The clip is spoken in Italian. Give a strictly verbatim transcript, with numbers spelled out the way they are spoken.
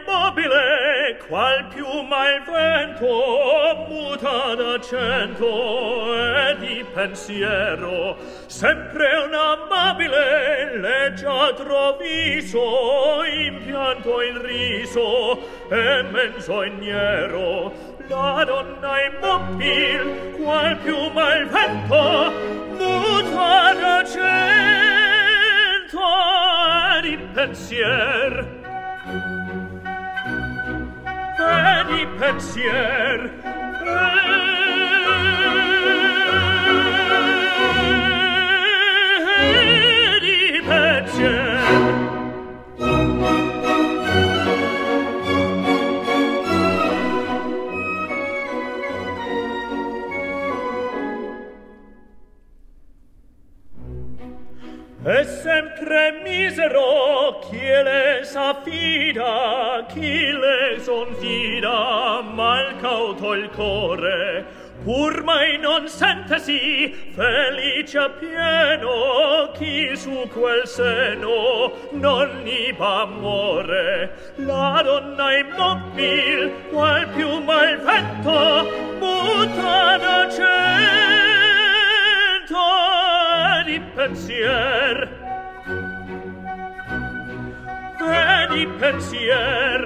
immobile, qual piuma il vento, muta d'accento e di pensiero, sempre un amabile, leggiadro viso, impianto il riso e menzognero. La donna immobil, qual piuma il vento, muta d'accento e di pensier. E di pensier, e di pensier. E sempre misero chi le s'affida, chi le sonfida, mal cauto il core, pur mai non sentesi felice a pieno chi su quel seno non iba amore. La donna immobil, qual piuma il vento, muta d'accento di pensier, e di pensier,